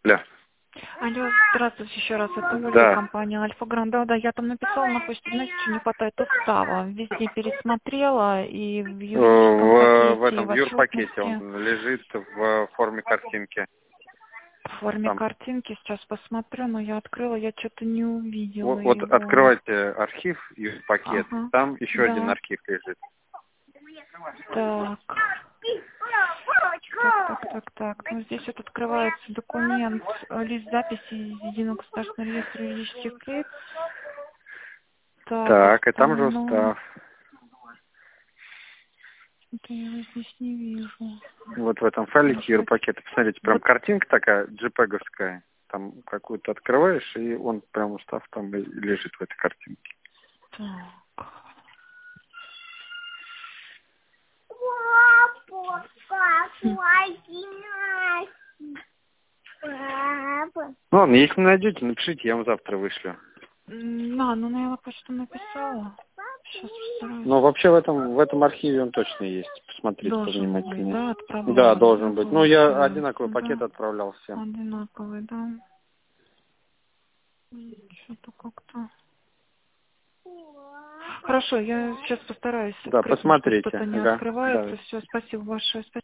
Алло. Алло, здравствуйте еще раз. Это Ольга, Да. компания Альфа Гранд. Да, я там написала на почте, знаете, что не хватает устава. Везде пересмотрела, и в юридическом В пакете, и этом в в юрпакете отчетности. он лежит в форме картинки. В форме Там. картинки сейчас посмотрю, но я открыла, я что-то не увидела Вот его. открывайте архив, юрпакет, Ага, там еще один да, архив лежит. так. Так. Ну, здесь вот открывается документ, лист записи из Единого государственного реестра юридических лиц. Так, Так, и там же основной. устав. Это я его здесь не вижу. Вот в этом файлике Может быть, юрпакета, посмотрите, прям вот картинка такая, JPEG-овская. Там какую-то открываешь, и он прям устав там и лежит в этой картинке. так. Ну ладно, если не найдете, напишите, я вам завтра вышлю. Ну, я на почту написала. Сейчас постараюсь. Но вообще в этом архиве он точно есть. Посмотрите Должен быть, повнимательнее. да, Да, отправляла, да, должен быть. Ну, я получается, одинаковый пакет да. отправлял всем. Одинаковый, да. Что-то как-то... Хорошо, я сейчас постараюсь Да, открыть, может быть, посмотрите. что-то не Ага, да. открывается. Все, спасибо большое.